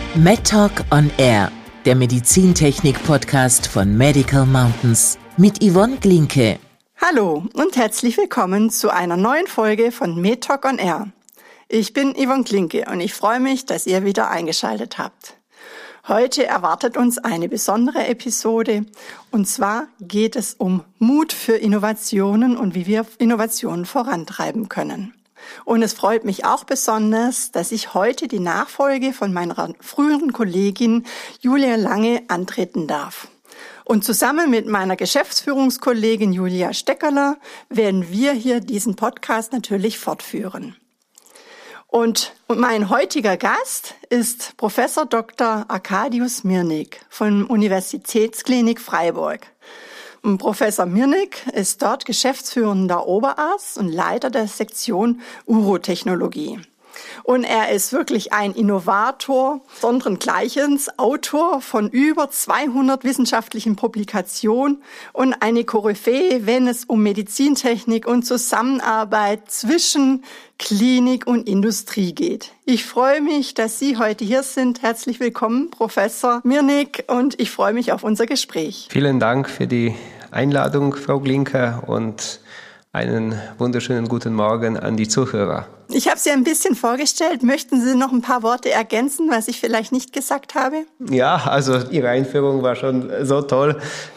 MedTalk on Air, der Medizintechnik-Podcast von Medical Mountains mit Yvonne Glinke. Hallo und herzlich willkommen zu einer neuen Folge von MedTalk on Air. Ich bin Yvonne Glinke und ich freue mich, dass ihr wieder eingeschaltet habt. Heute erwartet uns eine besondere Episode und zwar geht es um Mut für Innovationen und wie wir Innovationen vorantreiben können. Und es freut mich auch besonders, dass ich heute die Nachfolge von meiner früheren Kollegin Julia Lange antreten darf. Und zusammen mit meiner Geschäftsführungskollegin Julia Steckerler werden wir hier diesen Podcast natürlich fortführen. Und mein heutiger Gast ist Professor Dr. Arkadiusz Mirnig von Universitätsklinik Freiburg. Und Professor Mirnig ist dort geschäftsführender Oberarzt und Leiter der Sektion Urotechnologie. Und er ist wirklich ein Innovator, sondergleichens, Autor von über 200 wissenschaftlichen Publikationen und eine Koryphäe, wenn es um Medizintechnik und Zusammenarbeit zwischen Klinik und Industrie geht. Ich freue mich, dass Sie heute hier sind. Herzlich willkommen, Professor Mirnig, und ich freue mich auf unser Gespräch. Vielen Dank für die Einladung, Frau Glinke, und einen wunderschönen guten Morgen an die Zuhörer. Ich habe Sie ein bisschen vorgestellt. Möchten Sie noch ein paar Worte ergänzen, was ich vielleicht nicht gesagt habe? Ja, also Ihre Einführung war schon so toll.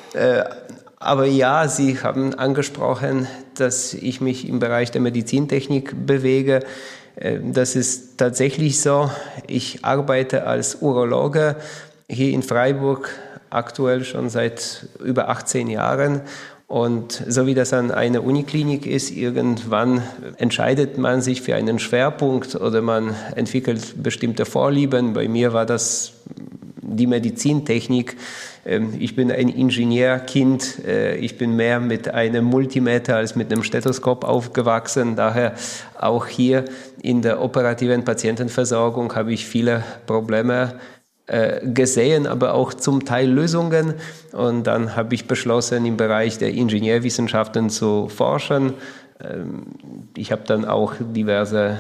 Aber ja, Sie haben angesprochen, dass ich mich im Bereich der Medizintechnik bewege. Das ist tatsächlich so. Ich arbeite als Urologe hier in Freiburg aktuell schon seit über 18 Jahren. Und so wie das an einer Uniklinik ist, irgendwann entscheidet man sich für einen Schwerpunkt oder man entwickelt bestimmte Vorlieben. Bei mir war das die Medizintechnik. Ich bin ein Ingenieurkind. Ich bin mehr mit einem Multimeter als mit einem Stethoskop aufgewachsen. Daher auch hier in der operativen Patientenversorgung habe ich viele Probleme gesehen, aber auch zum Teil Lösungen. Und dann habe ich beschlossen, im Bereich der Ingenieurwissenschaften zu forschen. Ich habe dann auch diverse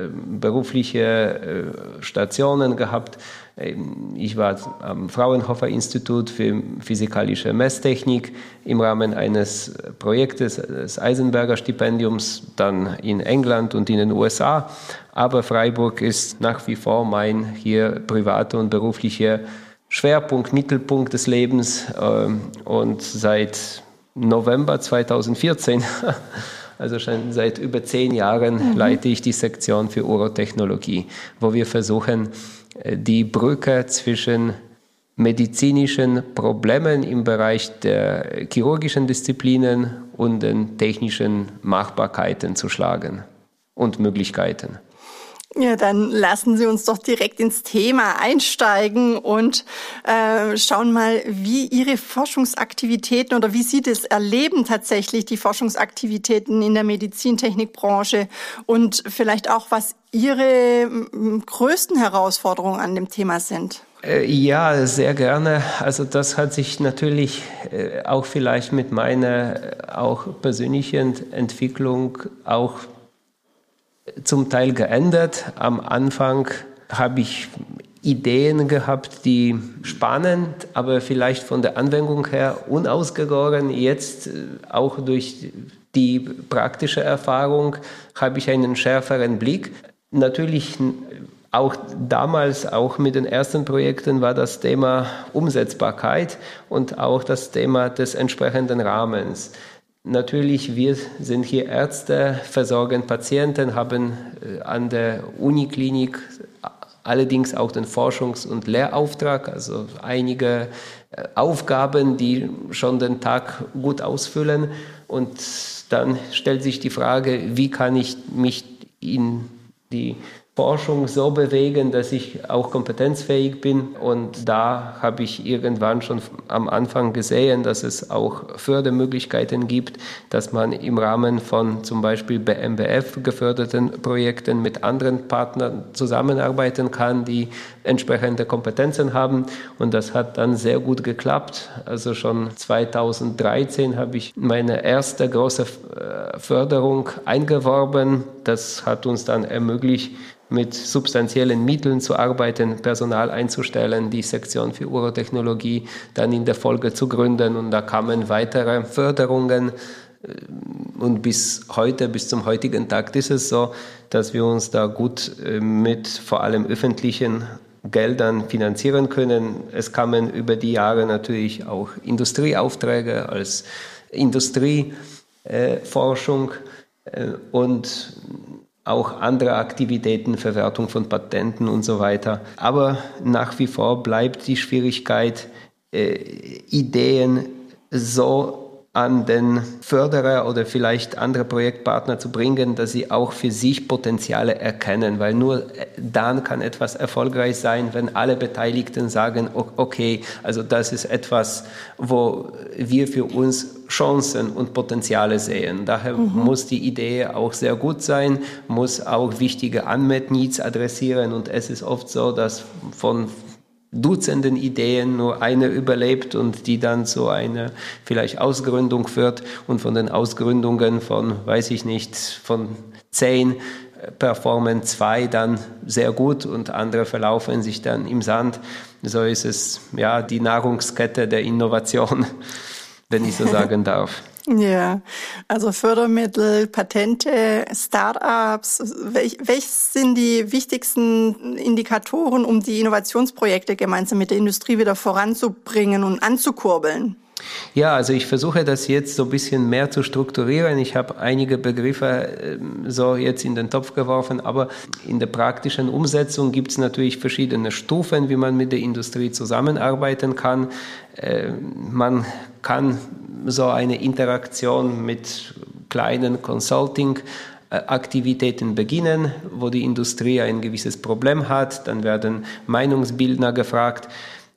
berufliche Stationen gehabt. Ich war am Fraunhofer Institut für physikalische Messtechnik im Rahmen eines Projektes des Eisenberger Stipendiums, dann in England und in den USA. Aber Freiburg ist nach wie vor mein hier privater und beruflicher Schwerpunkt, Mittelpunkt des Lebens. Und seit November 2014, also schon seit über 10 Jahren, leite ich die Sektion für Urotechnologie, wo wir versuchen, die Brücke zwischen medizinischen Problemen im Bereich der chirurgischen Disziplinen und den technischen Machbarkeiten zu schlagen und Möglichkeiten. Ja, dann lassen Sie uns doch direkt ins Thema einsteigen und schauen mal, wie Ihre Forschungsaktivitäten oder wie Sie das erleben tatsächlich, die Forschungsaktivitäten in der Medizintechnikbranche und vielleicht auch, was Ihre größten Herausforderungen an dem Thema sind. Ja, sehr gerne. Also das hat sich natürlich auch vielleicht mit meiner auch persönlichen Entwicklung auch zum Teil geändert. Am Anfang habe ich Ideen gehabt, die spannend, aber vielleicht von der Anwendung her unausgegoren. Jetzt auch durch die praktische Erfahrung habe ich einen schärferen Blick. Natürlich auch damals, auch mit den ersten Projekten, war das Thema Umsetzbarkeit und auch das Thema des entsprechenden Rahmens. Natürlich, wir sind hier Ärzte, versorgen Patienten, haben an der Uniklinik allerdings auch den Forschungs- und Lehrauftrag, also einige Aufgaben, die schon den Tag gut ausfüllen. Und dann stellt sich die Frage, wie kann ich mich in die Forschung so bewegen, dass ich auch kompetenzfähig bin. Und da habe ich irgendwann schon am Anfang gesehen, dass es auch Fördermöglichkeiten gibt, dass man im Rahmen von zum Beispiel BMBF geförderten Projekten mit anderen Partnern zusammenarbeiten kann, die entsprechende Kompetenzen haben. Und das hat dann sehr gut geklappt. Also schon 2013 habe ich meine erste große Förderung eingeworben. Das hat uns dann ermöglicht, mit substanziellen Mitteln zu arbeiten, Personal einzustellen, die Sektion für Urotechnologie dann in der Folge zu gründen. Und da kamen weitere Förderungen. Und bis zum heutigen Tag ist es so, dass wir uns da gut mit vor allem öffentlichen Geldern finanzieren können. Es kamen über die Jahre natürlich auch Industrieaufträge als Industrieforschung und auch andere Aktivitäten, Verwertung von Patenten und so weiter. Aber nach wie vor bleibt die Schwierigkeit, Ideen so an den Förderer oder vielleicht andere Projektpartner zu bringen, dass sie auch für sich Potenziale erkennen, weil nur dann kann etwas erfolgreich sein, wenn alle Beteiligten sagen, okay, also das ist etwas, wo wir für uns Chancen und Potenziale sehen. Daher muss die Idee auch sehr gut sein, muss auch wichtige Unmet Needs adressieren und es ist oft so, dass von Dutzenden Ideen nur eine überlebt und die dann zu einer vielleicht Ausgründung führt und von den Ausgründungen von 10 performen 2 dann sehr gut und andere verlaufen sich dann im Sand. So ist es, ja, die Nahrungskette der Innovation, wenn ich so sagen darf. Ja, also Fördermittel, Patente, Start-ups. Welches sind die wichtigsten Indikatoren, um die Innovationsprojekte gemeinsam mit der Industrie wieder voranzubringen und anzukurbeln? Ja, also ich versuche das jetzt so ein bisschen mehr zu strukturieren. Ich habe einige Begriffe so jetzt in den Topf geworfen, aber in der praktischen Umsetzung gibt es natürlich verschiedene Stufen, wie man mit der Industrie zusammenarbeiten kann. Man kann so eine Interaktion mit kleinen Consulting-Aktivitäten beginnen, wo die Industrie ein gewisses Problem hat. Dann werden Meinungsbildner gefragt.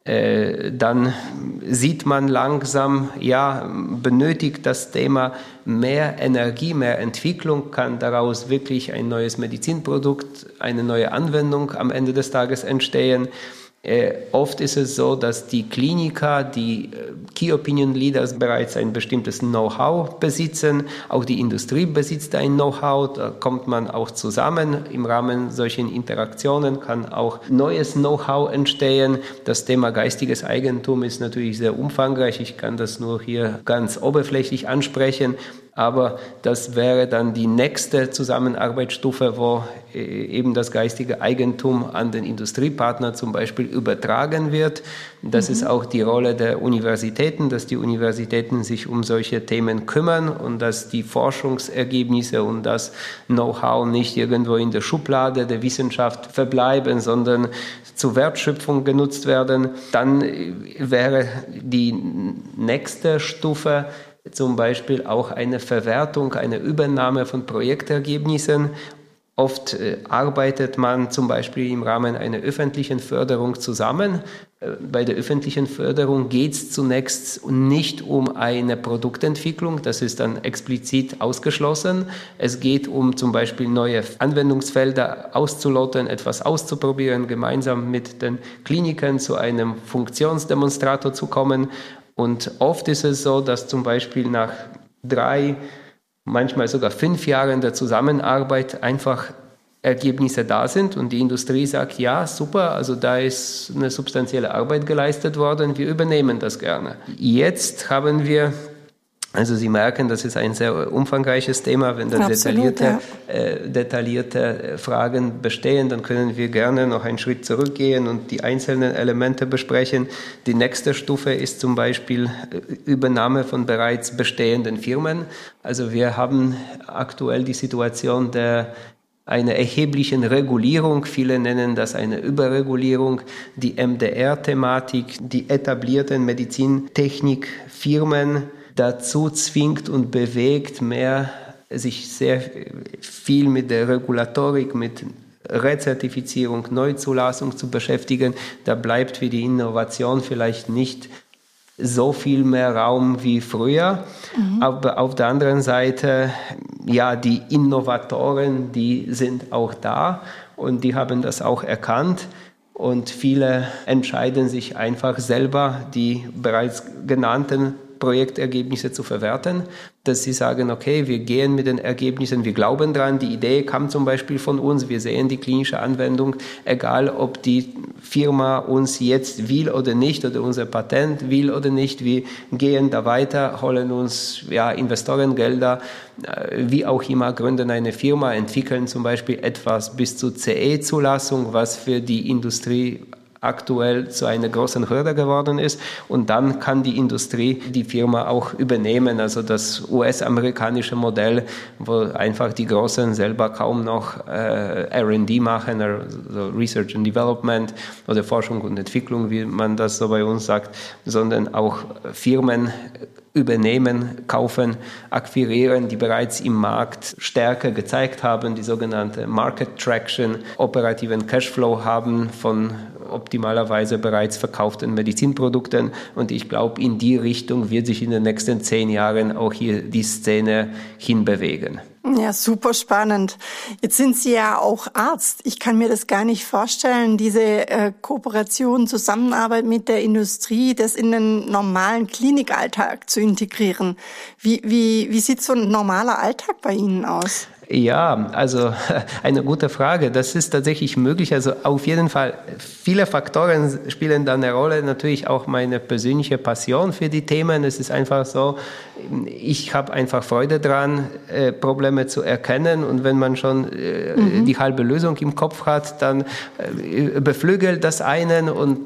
Dann sieht man langsam, ja, benötigt das Thema mehr Energie, mehr Entwicklung, kann daraus wirklich ein neues Medizinprodukt, eine neue Anwendung am Ende des Tages entstehen. Oft ist es so, dass die Kliniker, die Key Opinion Leaders bereits ein bestimmtes Know-how besitzen. Auch die Industrie besitzt ein Know-how. Da kommt man auch zusammen. Im Rahmen solchen Interaktionen kann auch neues Know-how entstehen. Das Thema geistiges Eigentum ist natürlich sehr umfangreich. Ich kann das nur hier ganz oberflächlich ansprechen. Aber das wäre dann die nächste Zusammenarbeitsstufe, wo eben das geistige Eigentum an den Industriepartner zum Beispiel übertragen wird. Das ist auch die Rolle der Universitäten, dass die Universitäten sich um solche Themen kümmern und dass die Forschungsergebnisse und das Know-how nicht irgendwo in der Schublade der Wissenschaft verbleiben, sondern zur Wertschöpfung genutzt werden. Dann wäre die nächste Stufe zum Beispiel auch eine Verwertung, eine Übernahme von Projektergebnissen. Oft arbeitet man zum Beispiel im Rahmen einer öffentlichen Förderung zusammen. Bei der öffentlichen Förderung geht es zunächst nicht um eine Produktentwicklung, das ist dann explizit ausgeschlossen. Es geht um zum Beispiel neue Anwendungsfelder auszuloten, etwas auszuprobieren, gemeinsam mit den Klinikern zu einem Funktionsdemonstrator zu kommen. Und oft ist es so, dass zum Beispiel nach 3, manchmal sogar 5 Jahren der Zusammenarbeit einfach Ergebnisse da sind und die Industrie sagt, ja, super, also da ist eine substanzielle Arbeit geleistet worden, wir übernehmen das gerne. Jetzt haben wir, also Sie merken, das ist ein sehr umfangreiches Thema. Wenn da detaillierte Fragen bestehen, dann können wir gerne noch einen Schritt zurückgehen und die einzelnen Elemente besprechen. Die nächste Stufe ist zum Beispiel Übernahme von bereits bestehenden Firmen. Also wir haben aktuell die Situation einer erheblichen Regulierung. Viele nennen das eine Überregulierung. Die MDR-Thematik, die etablierten Medizintechnikfirmen dazu zwingt und bewegt, sich sehr viel mit der Regulatorik, mit Rezertifizierung, Neuzulassung zu beschäftigen. Da bleibt für die Innovation vielleicht nicht so viel mehr Raum wie früher. Aber auf der anderen Seite, ja, die Innovatoren, die sind auch da und die haben das auch erkannt. Und viele entscheiden sich einfach selber, die bereits genannten Projektergebnisse zu verwerten. dass sie sagen, okay, wir gehen mit den Ergebnissen, wir glauben dran, die Idee kam zum Beispiel von uns, wir sehen die klinische Anwendung, egal ob die Firma uns jetzt will oder nicht oder unser Patent will oder nicht, wir gehen da weiter, holen uns Investorengelder, wie auch immer, gründen eine Firma, entwickeln zum Beispiel etwas bis zur CE-Zulassung, was für die Industrie aktuell zu einer großen Hürde geworden ist, und dann kann die Industrie die Firma auch übernehmen, also das US-amerikanische Modell, wo einfach die Großen selber kaum noch R&D machen, also Research and Development oder Forschung und Entwicklung, wie man das so bei uns sagt, sondern auch Firmen übernehmen, kaufen, akquirieren, die bereits im Markt Stärke gezeigt haben, die sogenannte Market Traction, operativen Cashflow haben von optimalerweise bereits verkauften Medizinprodukten. Und ich glaube, in die Richtung wird sich in den nächsten 10 Jahren auch hier die Szene hinbewegen. Ja, super spannend. Jetzt sind Sie ja auch Arzt. Ich kann mir das gar nicht vorstellen, diese Kooperation, Zusammenarbeit mit der Industrie, das in den normalen Klinikalltag zu integrieren. Wie sieht so ein normaler Alltag bei Ihnen aus? Ja, also eine gute Frage. Das ist tatsächlich möglich. Also auf jeden Fall, viele Faktoren spielen da eine Rolle. Natürlich auch meine persönliche Passion für die Themen. Es ist einfach so, ich habe einfach Freude dran, Probleme zu erkennen. Und wenn man schon die halbe Lösung im Kopf hat, dann beflügelt das einen, und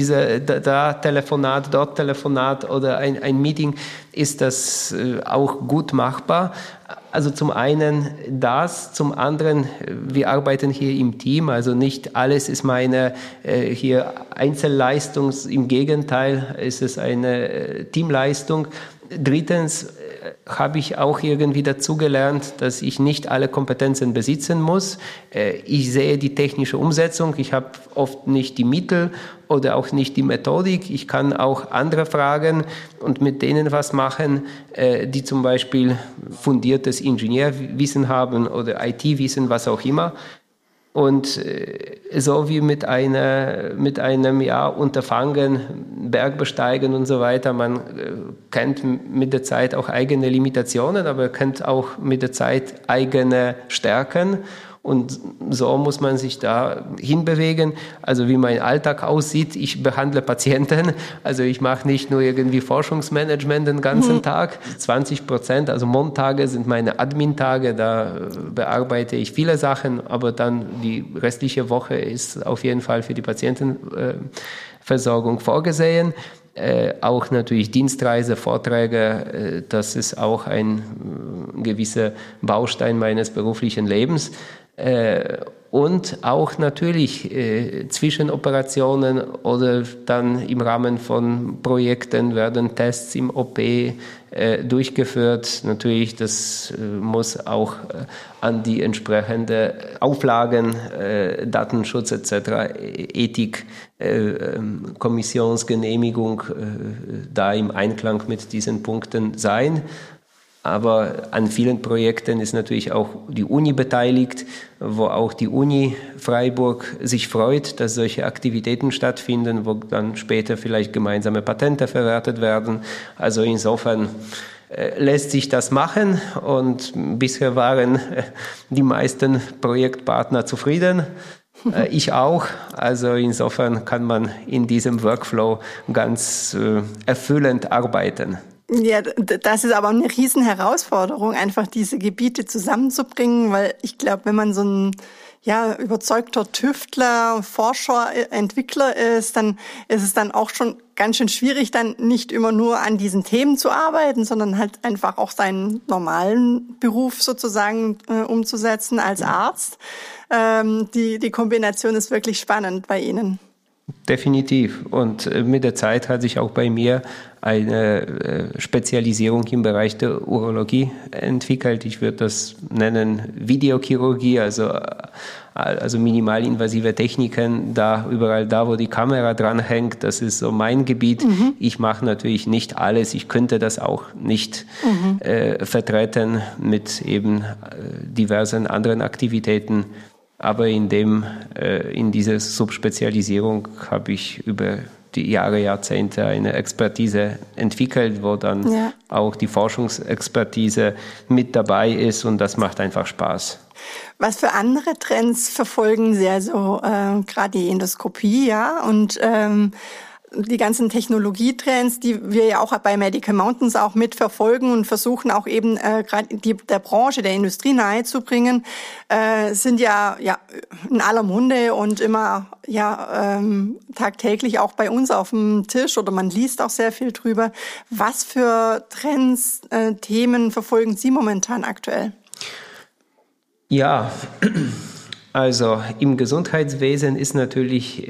da Telefonat, dort Telefonat oder ein Meeting ist das auch gut machbar. Also zum einen das, zum anderen, wir arbeiten hier im Team, also nicht alles ist meine hier Einzelleistung, im Gegenteil, ist es eine Teamleistung. Drittens habe ich auch irgendwie dazugelernt, dass ich nicht alle Kompetenzen besitzen muss. Ich sehe die technische Umsetzung, ich habe oft nicht die Mittel oder auch nicht die Methodik. Ich kann auch andere fragen und mit denen was machen, die zum Beispiel fundiertes Ingenieurwissen haben oder IT-Wissen, was auch immer. Und so wie mit einem Unterfangen, Bergbesteigen und so weiter, man kennt mit der Zeit auch eigene Limitationen, aber kennt auch mit der Zeit eigene Stärken. Und so muss man sich da hinbewegen. Also wie mein Alltag aussieht, ich behandle Patienten, also ich mache nicht nur irgendwie Forschungsmanagement den ganzen Tag. 20%, also Montage sind meine Admin-Tage, da bearbeite ich viele Sachen, aber dann die restliche Woche ist auf jeden Fall für die Patientenversorgung vorgesehen. Auch natürlich Dienstreise, Vorträge, das ist auch ein gewisser Baustein meines beruflichen Lebens. Und auch natürlich zwischen Operationen oder dann im Rahmen von Projekten werden Tests im OP durchgeführt. Natürlich, das muss auch an die entsprechenden Auflagen, Datenschutz etc., Ethik, Kommissionsgenehmigung da im Einklang mit diesen Punkten sein. Aber an vielen Projekten ist natürlich auch die Uni beteiligt, wo auch die Uni Freiburg sich freut, dass solche Aktivitäten stattfinden, wo dann später vielleicht gemeinsame Patente verwertet werden. Also insofern lässt sich das machen, und bisher waren die meisten Projektpartner zufrieden. Ich auch. Also insofern kann man in diesem Workflow ganz erfüllend arbeiten. Ja, das ist aber eine Riesenherausforderung, einfach diese Gebiete zusammenzubringen, weil ich glaube, wenn man so ein überzeugter Tüftler, Forscher, Entwickler ist, dann ist es dann auch schon ganz schön schwierig, dann nicht immer nur an diesen Themen zu arbeiten, sondern halt einfach auch seinen normalen Beruf sozusagen umzusetzen als Arzt. Die Kombination ist wirklich spannend bei Ihnen. Definitiv. Und mit der Zeit hat sich auch bei mir eine Spezialisierung im Bereich der Urologie entwickelt. Ich würde das nennen Videochirurgie, also minimalinvasive Techniken, überall da, wo die Kamera dran hängt, das ist so mein Gebiet. Ich mache natürlich nicht alles. Ich könnte das auch nicht vertreten mit eben diversen anderen Aktivitäten. Aber in dieser Subspezialisierung habe ich über die Jahre, Jahrzehnte eine Expertise entwickelt, wo dann auch die Forschungsexpertise mit dabei ist und das macht einfach Spaß. Was für andere Trends verfolgen Sie also gerade die Endoskopie, ja, und die ganzen Technologietrends, die wir ja auch bei Medical Mountains auch mitverfolgen und versuchen auch eben gerade der Branche, der Industrie nahezubringen, sind ja in aller Munde und immer tagtäglich auch bei uns auf dem Tisch oder man liest auch sehr viel drüber. Was für Trends, Themen verfolgen Sie momentan aktuell? Ja, also im Gesundheitswesen ist natürlich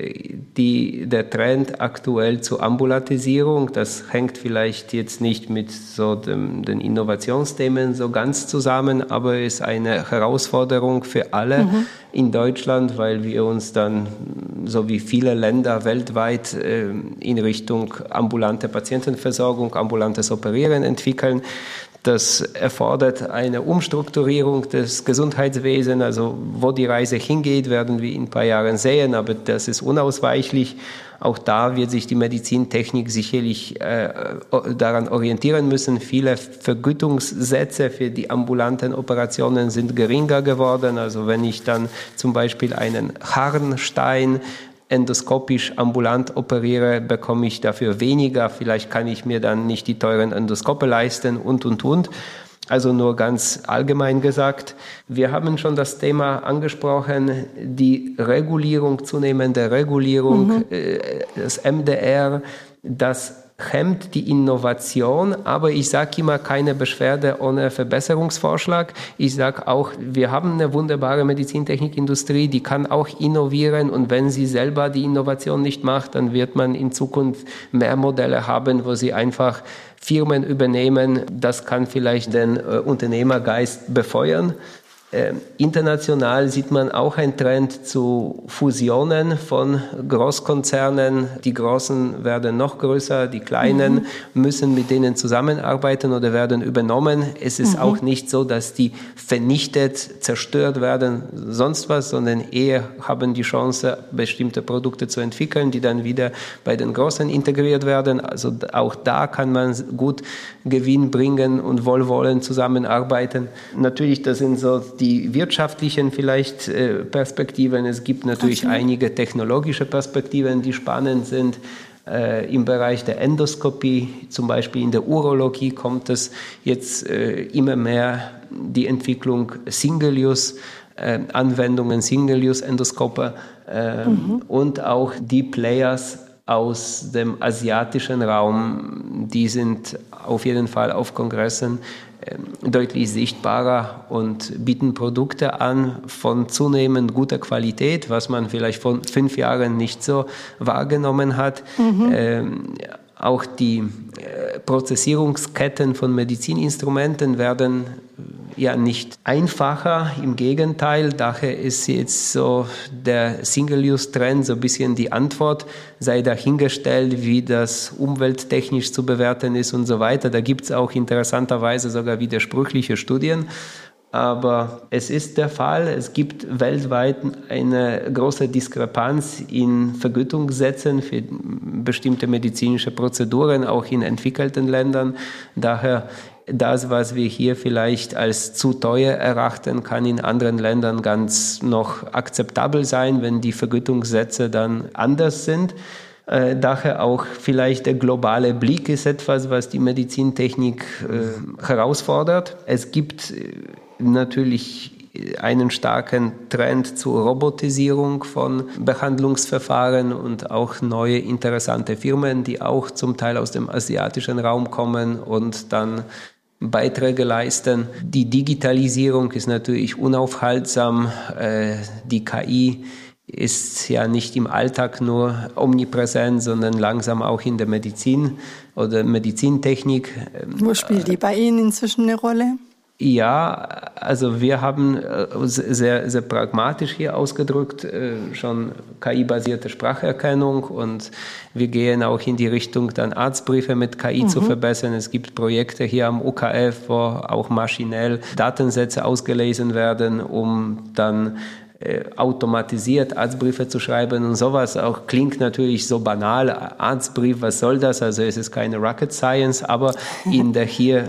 der Trend aktuell zur Ambulantisierung. Das hängt vielleicht jetzt nicht mit so den Innovationsthemen so ganz zusammen, aber ist eine Herausforderung für alle in Deutschland, weil wir uns dann, so wie viele Länder weltweit, in Richtung ambulante Patientenversorgung, ambulantes Operieren entwickeln. Das erfordert eine Umstrukturierung des Gesundheitswesens. Also wo die Reise hingeht, werden wir in ein paar Jahren sehen, aber das ist unausweichlich. Auch da wird sich die Medizintechnik sicherlich daran orientieren müssen. Viele Vergütungssätze für die ambulanten Operationen sind geringer geworden. Also wenn ich dann zum Beispiel einen Harnstein endoskopisch ambulant operiere, bekomme ich dafür weniger. Vielleicht kann ich mir dann nicht die teuren Endoskope leisten und. Also nur ganz allgemein gesagt. Wir haben schon das Thema angesprochen, die zunehmende Regulierung, das MDR, das hemmt die Innovation, aber ich sage immer, keine Beschwerde ohne Verbesserungsvorschlag. Ich sage auch, wir haben eine wunderbare Medizintechnikindustrie, die kann auch innovieren und wenn sie selber die Innovation nicht macht, dann wird man in Zukunft mehr Modelle haben, wo sie einfach Firmen übernehmen. Das kann vielleicht den Unternehmergeist befeuern. International sieht man auch einen Trend zu Fusionen von Großkonzernen. Die Großen werden noch größer, die Kleinen müssen mit denen zusammenarbeiten oder werden übernommen. Es ist auch nicht so, dass die vernichtet, zerstört werden, sonst was, sondern eher haben die Chance, bestimmte Produkte zu entwickeln, die dann wieder bei den Großen integriert werden. Also auch da kann man gut Gewinn bringen und wohlwollend zusammenarbeiten. Natürlich, das sind so die wirtschaftlichen vielleicht Perspektiven. Es gibt natürlich einige technologische Perspektiven, die spannend sind. Im Bereich der Endoskopie, zum Beispiel in der Urologie, kommt es jetzt immer mehr die Entwicklung Single-Use-Anwendungen, Single-Use-Endoskope und auch die Players aus dem asiatischen Raum, die sind auf jeden Fall auf Kongressen deutlich sichtbarer und bieten Produkte an von zunehmend guter Qualität, was man vielleicht vor 5 Jahren nicht so wahrgenommen hat. Auch die Prozessierungsketten von Medizininstrumenten werden ja nicht einfacher, im Gegenteil. Daher ist jetzt so der Single-Use-Trend so ein bisschen die Antwort, sei dahingestellt, wie das umwelttechnisch zu bewerten ist und so weiter. Da gibt es auch interessanterweise sogar widersprüchliche Studien. Aber es ist der Fall, es gibt weltweit eine große Diskrepanz in Vergütungssätzen für bestimmte medizinische Prozeduren, auch in entwickelten Ländern. Daher das, was wir hier vielleicht als zu teuer erachten, kann in anderen Ländern ganz noch akzeptabel sein, wenn die Vergütungssätze dann anders sind. Daher auch vielleicht der globale Blick ist etwas, was die Medizintechnik herausfordert. Es gibt natürlich einen starken Trend zur Robotisierung von Behandlungsverfahren und auch neue interessante Firmen, die auch zum Teil aus dem asiatischen Raum kommen und dann Beiträge leisten. Die Digitalisierung ist natürlich unaufhaltsam. Die KI ist ja nicht im Alltag nur omnipräsent, sondern langsam auch in der Medizin oder Medizintechnik. Wo spielt die bei Ihnen inzwischen eine Rolle? Ja, also wir haben sehr, sehr pragmatisch hier ausgedrückt schon KI-basierte Spracherkennung und wir gehen auch in die Richtung, dann Arztbriefe mit KI zu verbessern. Es gibt Projekte hier am UKF, wo auch maschinell Datensätze ausgelesen werden, um dann automatisiert Arztbriefe zu schreiben und sowas. Auch klingt natürlich so banal, Arztbrief, was soll das? Also es ist keine Rocket Science, aber in der hier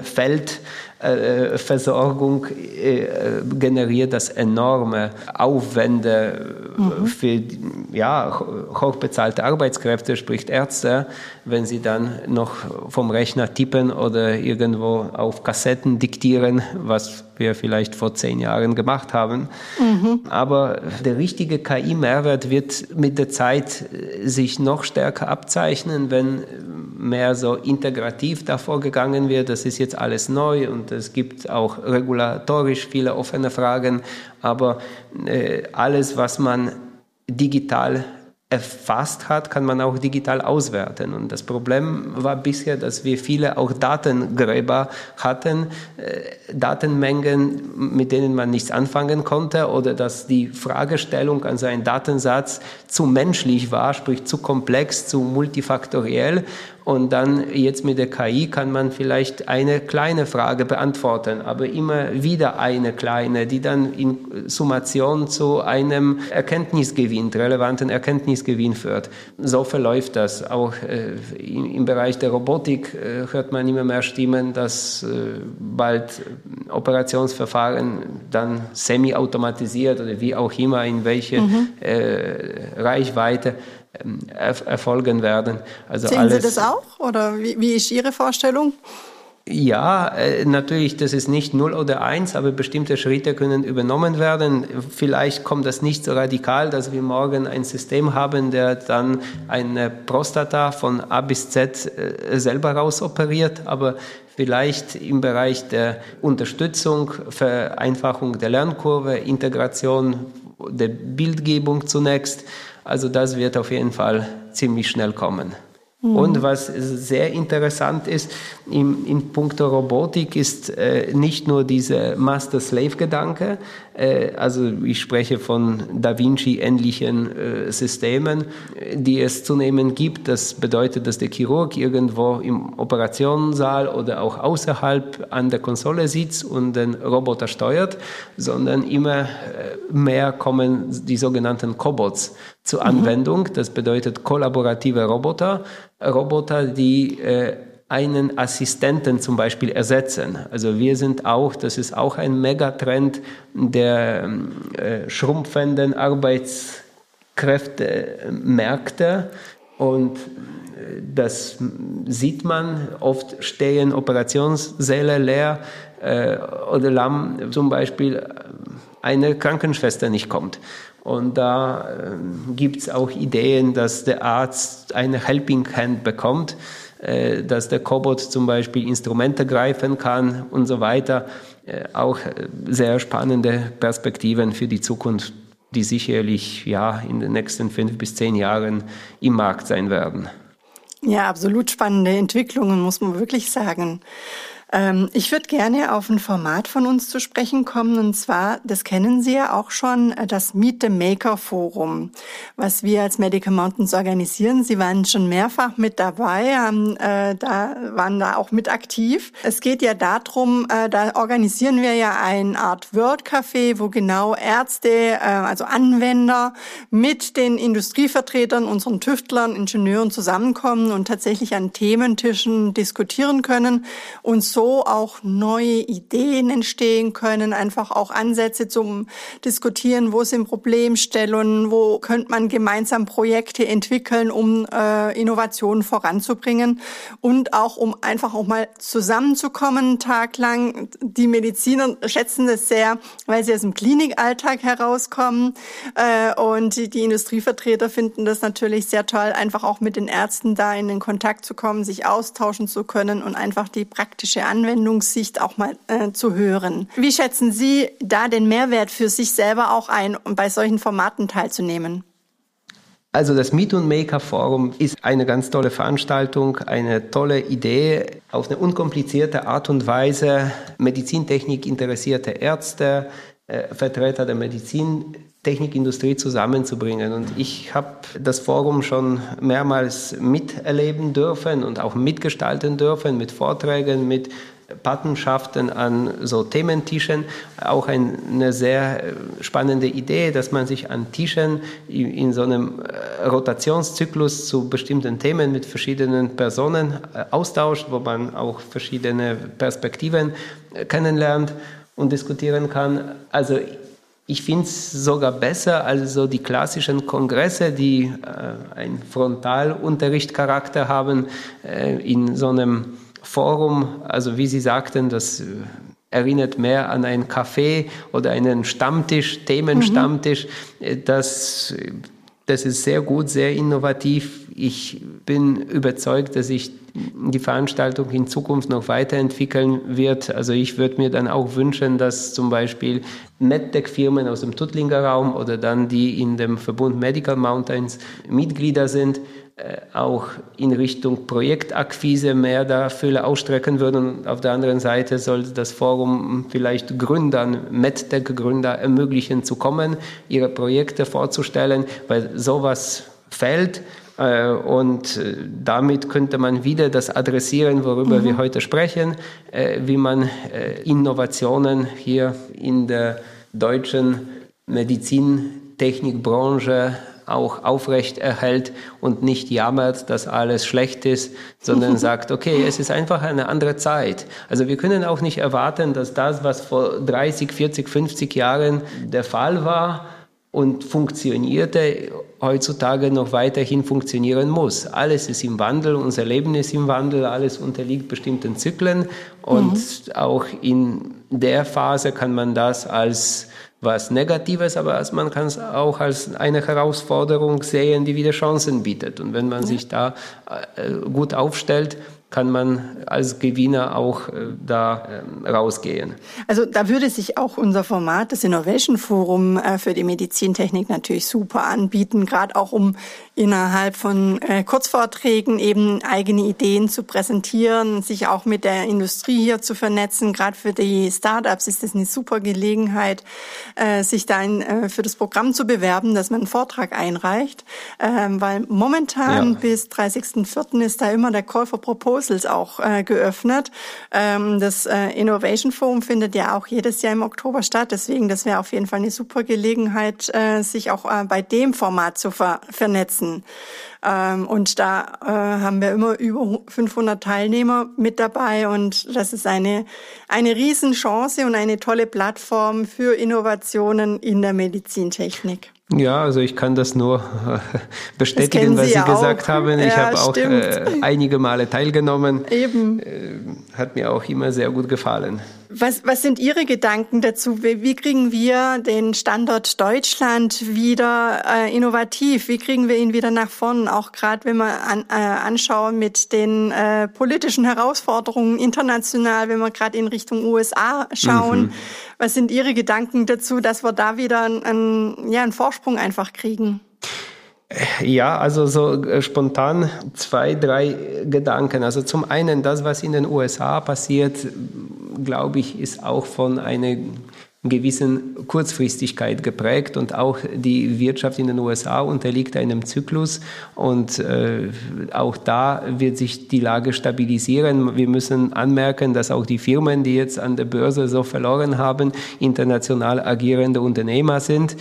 Feldversorgung generiert das enorme Aufwände für hochbezahlte Arbeitskräfte, sprich Ärzte, wenn sie dann noch vom Rechner tippen oder irgendwo auf Kassetten diktieren, was wir vielleicht vor 10 Jahren gemacht haben. Aber der richtige KI-Mehrwert wird mit der Zeit sich noch stärker abzeichnen, wenn mehr so integrativ davor gegangen wird. Das ist jetzt alles neu und es gibt auch regulatorisch viele offene Fragen. Aber alles, was man digital erfasst hat, kann man auch digital auswerten. Und das Problem war bisher, dass wir viele auch Datengräber hatten, Datenmengen, mit denen man nichts anfangen konnte, oder dass die Fragestellung an seinen Datensatz zu menschlich war, sprich zu komplex, zu multifaktoriell. Und dann jetzt mit der KI kann man vielleicht eine kleine Frage beantworten, aber immer wieder eine kleine, die dann in Summation zu einem Erkenntnisgewinn, relevanten Erkenntnisgewinn führt. So verläuft das. Auch im Bereich der Robotik hört man immer mehr Stimmen, dass bald Operationsverfahren dann semi-automatisiert oder wie auch immer in welche Reichweite erfolgen werden. Also sehen Sie das auch? Oder wie ist Ihre Vorstellung? Ja, natürlich, das ist nicht 0 oder 1, aber bestimmte Schritte können übernommen werden. Vielleicht kommt das nicht so radikal, dass wir morgen ein System haben, der dann eine Prostata von A bis Z selber rausoperiert, aber vielleicht im Bereich der Unterstützung, Vereinfachung der Lernkurve, Integration der Bildgebung zunächst. Also das wird auf jeden Fall ziemlich schnell kommen. Und was sehr interessant ist, in puncto Robotik ist nicht nur dieser Master-Slave-Gedanke, also ich spreche von Da Vinci-ähnlichen Systemen, die es zunehmend gibt. Das bedeutet, dass der Chirurg irgendwo im Operationssaal oder auch außerhalb an der Konsole sitzt und den Roboter steuert, sondern immer mehr kommen die sogenannten Cobots zur Anwendung. Das bedeutet kollaborative Roboter, die einen Assistenten zum Beispiel ersetzen. Also wir sind auch, das ist auch ein Megatrend der schrumpfenden Arbeitskräftemärkte, und das sieht man, oft stehen Operationssäle leer oder zum Beispiel eine Krankenschwester nicht kommt. Und da gibt es auch Ideen, dass der Arzt eine Helping Hand bekommt, dass der Cobot zum Beispiel Instrumente greifen kann und so weiter. Auch sehr spannende Perspektiven für die Zukunft, die sicherlich in den nächsten 5 bis 10 Jahren im Markt sein werden. Ja, absolut spannende Entwicklungen, muss man wirklich sagen. Ich würde gerne auf ein Format von uns zu sprechen kommen, und zwar, das kennen Sie ja auch schon, das Meet the Maker Forum, was wir als Medical Mountains organisieren. Sie waren schon mehrfach mit dabei, waren da auch mit aktiv. Es geht ja darum, da organisieren wir ja eine Art World Café, wo genau Ärzte, also Anwender mit den Industrievertretern, unseren Tüftlern, Ingenieuren zusammenkommen und tatsächlich an Thementischen diskutieren können und so auch neue Ideen entstehen können, einfach auch Ansätze zum Diskutieren, wo sind Problemstellungen, wo könnte man gemeinsam Projekte entwickeln, um Innovationen voranzubringen und auch um einfach auch mal zusammenzukommen, einen Tag lang. Die Mediziner schätzen das sehr, weil sie aus dem Klinikalltag herauskommen, und die Industrievertreter finden das natürlich sehr toll, einfach auch mit den Ärzten da in den Kontakt zu kommen, sich austauschen zu können und einfach die praktische Anwendungssicht auch mal zu hören. Wie schätzen Sie da den Mehrwert für sich selber auch ein, um bei solchen Formaten teilzunehmen? Also das Meet und Maker Forum ist eine ganz tolle Veranstaltung, eine tolle Idee, auf eine unkomplizierte Art und Weise Medizintechnik interessierte Ärzte, Vertreter der Medizintechnikindustrie zusammenzubringen. Und ich habe das Forum schon mehrmals miterleben dürfen und auch mitgestalten dürfen mit Vorträgen, mit Patenschaften an so Thementischen. Auch eine sehr spannende Idee, dass man sich an Tischen in so einem Rotationszyklus zu bestimmten Themen mit verschiedenen Personen austauscht, wo man auch verschiedene Perspektiven kennenlernt und diskutieren kann. Also ich finde es sogar besser als so die klassischen Kongresse, die einen Frontalunterrichtscharakter haben, in so einem Forum, also wie Sie sagten, das erinnert mehr an ein Café oder einen Stammtisch, Themenstammtisch. Das ist sehr gut, sehr innovativ. Ich bin überzeugt, dass sich die Veranstaltung in Zukunft noch weiterentwickeln wird. Also ich würde mir dann auch wünschen, dass zum Beispiel MedTech-Firmen aus dem Tuttlinger Raum oder dann die in dem Verbund Medical Mountains Mitglieder sind, auch in Richtung Projektakquise mehr dafür ausstrecken würden. Und auf der anderen Seite soll das Forum vielleicht Gründern, MedTech-Gründer ermöglichen zu kommen, ihre Projekte vorzustellen, weil sowas fällt. Und damit könnte man wieder das adressieren, worüber wir heute sprechen, wie man Innovationen hier in der deutschen Medizintechnikbranche auch aufrecht erhält und nicht jammert, dass alles schlecht ist, sondern sagt, okay, es ist einfach eine andere Zeit. Also wir können auch nicht erwarten, dass das, was vor 30, 40, 50 Jahren der Fall war und funktionierte, heutzutage noch weiterhin funktionieren muss. Alles ist im Wandel, unser Leben ist im Wandel, alles unterliegt bestimmten Zyklen und auch in der Phase kann man das als was Negatives, aber man kann es auch als eine Herausforderung sehen, die wieder Chancen bietet. Und wenn man sich da gut aufstellt, kann man als Gewinner auch da rausgehen. Also da würde sich auch unser Format, das Innovation Forum für die Medizintechnik natürlich super anbieten, gerade auch um innerhalb von Kurzvorträgen eben eigene Ideen zu präsentieren, sich auch mit der Industrie hier zu vernetzen. Gerade für die Startups ist das eine super Gelegenheit, sich da für das Programm zu bewerben, dass man einen Vortrag einreicht, weil momentan bis 30.04. ist da immer der Call for Proposals auch geöffnet. Das Innovation Forum findet ja auch jedes Jahr im Oktober statt. Deswegen, das wäre auf jeden Fall eine super Gelegenheit, sich auch bei dem Format zu vernetzen. Und da haben wir immer über 500 Teilnehmer mit dabei und das ist eine Riesenchance und eine tolle Plattform für Innovationen in der Medizintechnik. Ja, also ich kann das nur bestätigen, was Sie gesagt haben. Ich habe auch einige Male teilgenommen. Eben. Hat mir auch immer sehr gut gefallen. Was sind Ihre Gedanken dazu? Wie kriegen wir den Standort Deutschland wieder innovativ? Wie kriegen wir ihn wieder nach vorn? Auch gerade, wenn wir anschauen mit den politischen Herausforderungen international, wenn wir gerade in Richtung USA schauen. Was sind Ihre Gedanken dazu, dass wir da wieder einen Vorsprung einfach kriegen? Ja, also so spontan 2, 3 Gedanken. Also zum einen, das, was in den USA passiert, glaube ich, ist auch von einer gewissen Kurzfristigkeit geprägt und auch die Wirtschaft in den USA unterliegt einem Zyklus und auch da wird sich die Lage stabilisieren. Wir müssen anmerken, dass auch die Firmen, die jetzt an der Börse so verloren haben, international agierende Unternehmer sind.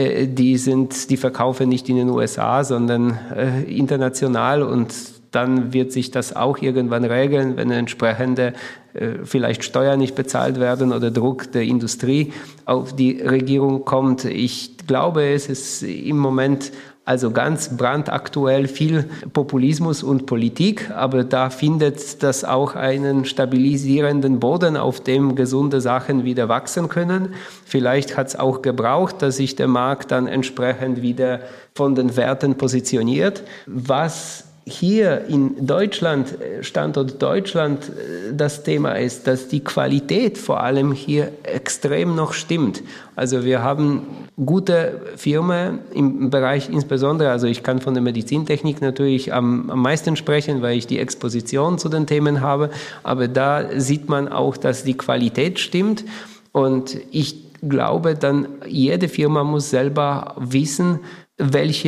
Die verkaufen nicht in den USA, sondern international und dann wird sich das auch irgendwann regeln, wenn entsprechende vielleicht Steuern nicht bezahlt werden oder Druck der Industrie auf die Regierung kommt. Ich glaube, es ist im Moment also ganz brandaktuell viel Populismus und Politik, aber da findet das auch einen stabilisierenden Boden, auf dem gesunde Sachen wieder wachsen können. Vielleicht hat es auch gebraucht, dass sich der Markt dann entsprechend wieder von den Werten positioniert. Was hier in Deutschland, Standort Deutschland, das Thema ist, dass die Qualität vor allem hier extrem noch stimmt. Also wir haben gute Firmen im Bereich insbesondere, also ich kann von der Medizintechnik natürlich am meisten sprechen, weil ich die Exposition zu den Themen habe, aber da sieht man auch, dass die Qualität stimmt und ich glaube dann, jede Firma muss selber wissen, welche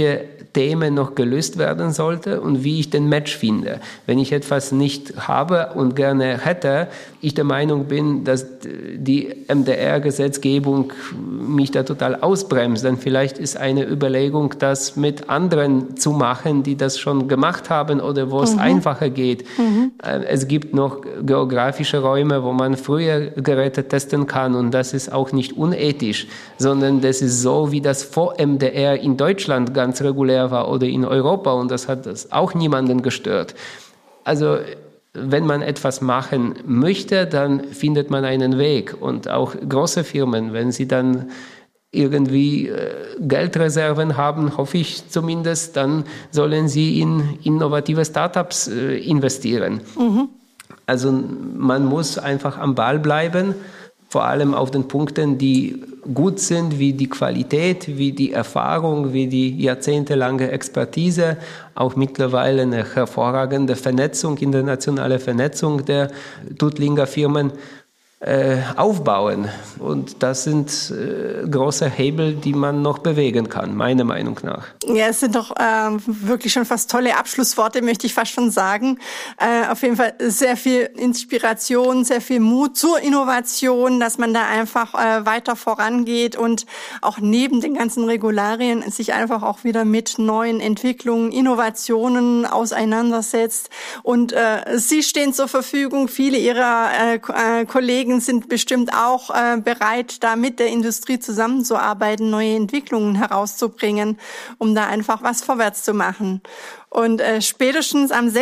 Themen noch gelöst werden sollte und wie ich den Match finde. Wenn ich etwas nicht habe und gerne hätte, ich der Meinung bin, dass die MDR-Gesetzgebung mich da total ausbremst, dann vielleicht ist eine Überlegung, das mit anderen zu machen, die das schon gemacht haben oder wo es einfacher geht. Es gibt noch geografische Räume, wo man früher Geräte testen kann und das ist auch nicht unethisch, sondern das ist so, wie das vor MDR in Deutschland ganz regulär war oder in Europa und das hat das auch niemanden gestört. Also wenn man etwas machen möchte, dann findet man einen Weg und auch große Firmen, wenn sie dann irgendwie Geldreserven haben, hoffe ich zumindest, dann sollen sie in innovative Startups investieren. Also man muss einfach am Ball bleiben, vor allem auf den Punkten, die gut sind, wie die Qualität, wie die Erfahrung, wie die jahrzehntelange Expertise, auch mittlerweile eine hervorragende Vernetzung, internationale Vernetzung der Tuttlinger Firmen aufbauen. Und das sind große Hebel, die man noch bewegen kann, meiner Meinung nach. Ja, es sind doch wirklich schon fast tolle Abschlussworte, möchte ich fast schon sagen. Auf jeden Fall sehr viel Inspiration, sehr viel Mut zur Innovation, dass man da einfach weiter vorangeht und auch neben den ganzen Regularien sich einfach auch wieder mit neuen Entwicklungen, Innovationen auseinandersetzt. Und Sie stehen zur Verfügung, viele Ihrer Kollegen sind bestimmt auch bereit, da mit der Industrie zusammenzuarbeiten, neue Entwicklungen herauszubringen, um da einfach was vorwärts zu machen. Und spätestens am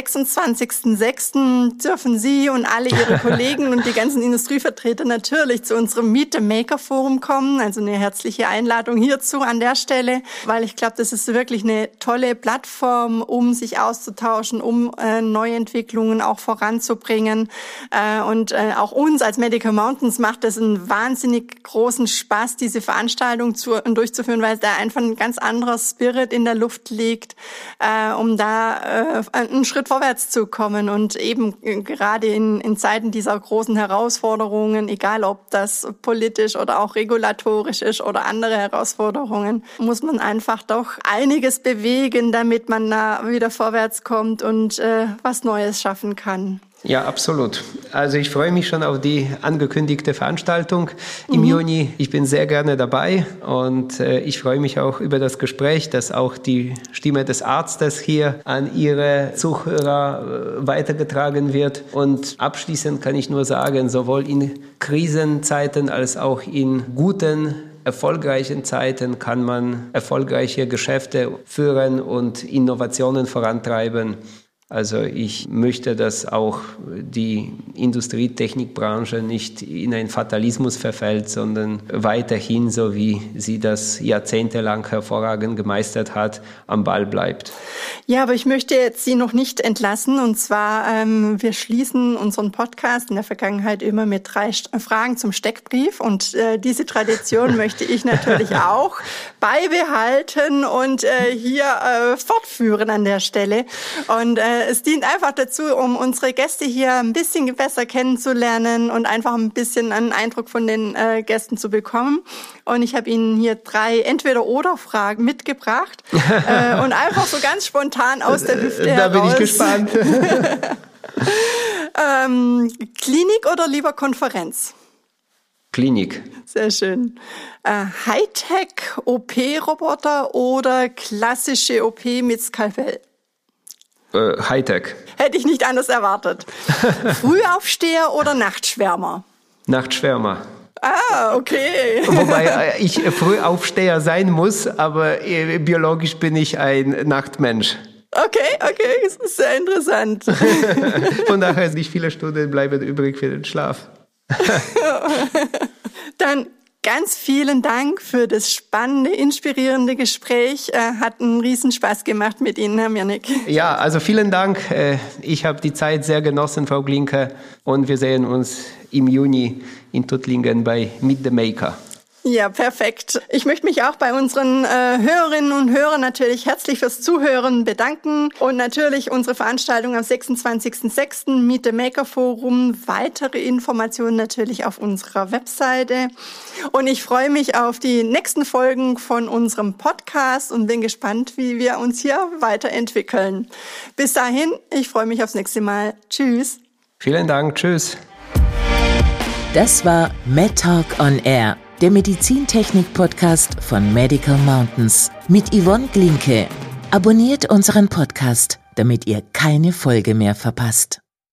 26.06. dürfen Sie und alle Ihre Kollegen und die ganzen Industrievertreter natürlich zu unserem Meet the Maker Forum kommen. Also eine herzliche Einladung hierzu an der Stelle, weil ich glaube, das ist wirklich eine tolle Plattform, um sich auszutauschen, um Neuentwicklungen auch voranzubringen. Und auch uns als Medical Mountains macht es einen wahnsinnig großen Spaß, diese Veranstaltung durchzuführen, weil da einfach ein ganz anderer Spirit in der Luft liegt, um da einen Schritt vorwärts zu kommen. Und eben gerade in Zeiten dieser großen Herausforderungen, egal ob das politisch oder auch regulatorisch ist oder andere Herausforderungen, muss man einfach doch einiges bewegen, damit man da wieder vorwärts kommt und was Neues schaffen kann. Ja, absolut. Also ich freue mich schon auf die angekündigte Veranstaltung im Juni. Ich bin sehr gerne dabei und ich freue mich auch über das Gespräch, dass auch die Stimme des Arztes hier an Ihre Zuhörer weitergetragen wird. Und abschließend kann ich nur sagen, sowohl in Krisenzeiten als auch in guten erfolgreichen Zeiten kann man erfolgreiche Geschäfte führen und Innovationen vorantreiben. Also ich möchte, dass auch die Industrietechnikbranche nicht in einen Fatalismus verfällt, sondern weiterhin, so wie sie das jahrzehntelang hervorragend gemeistert hat, am Ball bleibt. Ja, aber ich möchte jetzt Sie noch nicht entlassen. Und zwar, wir schließen unseren Podcast in der Vergangenheit immer mit 3 Fragen zum Steckbrief. Und diese Tradition möchte ich natürlich auch beibehalten und hier fortführen an der Stelle. Und es dient einfach dazu, um unsere Gäste hier ein bisschen besser kennenzulernen und einfach ein bisschen einen Eindruck von den Gästen zu bekommen. Und ich habe Ihnen hier 3 Entweder-oder-Fragen mitgebracht und einfach so ganz spontan aus der Hüfte heraus. Da bin ich gespannt. Klinik oder lieber Konferenz? Klinik. Sehr schön. Hightech-OP-Roboter oder klassische OP mit Skalpell? Hightech. Hätte ich nicht anders erwartet. Frühaufsteher oder Nachtschwärmer? Nachtschwärmer. Ah, okay. Wobei ich Frühaufsteher sein muss, aber biologisch bin ich ein Nachtmensch. Okay, das ist sehr interessant. Von daher nicht viele Stunden bleiben übrig für den Schlaf. Dann ganz vielen Dank für das spannende, inspirierende Gespräch. Hat einen Riesenspaß gemacht mit Ihnen, Herr Mirnig. Ja, also vielen Dank. Ich habe die Zeit sehr genossen, Frau Glinke. Und wir sehen uns im Juni in Tuttlingen bei Meet the Maker. Ja, perfekt. Ich möchte mich auch bei unseren Hörerinnen und Hörern natürlich herzlich fürs Zuhören bedanken und natürlich unsere Veranstaltung am 26.06. Meet the Maker Forum. Weitere Informationen natürlich auf unserer Webseite. Und ich freue mich auf die nächsten Folgen von unserem Podcast und bin gespannt, wie wir uns hier weiterentwickeln. Bis dahin, ich freue mich aufs nächste Mal. Tschüss. Vielen Dank. Tschüss. Das war MedTalk on Air, der Medizintechnik-Podcast von Medical Mountains mit Yvonne Glinke. Abonniert unseren Podcast, damit ihr keine Folge mehr verpasst.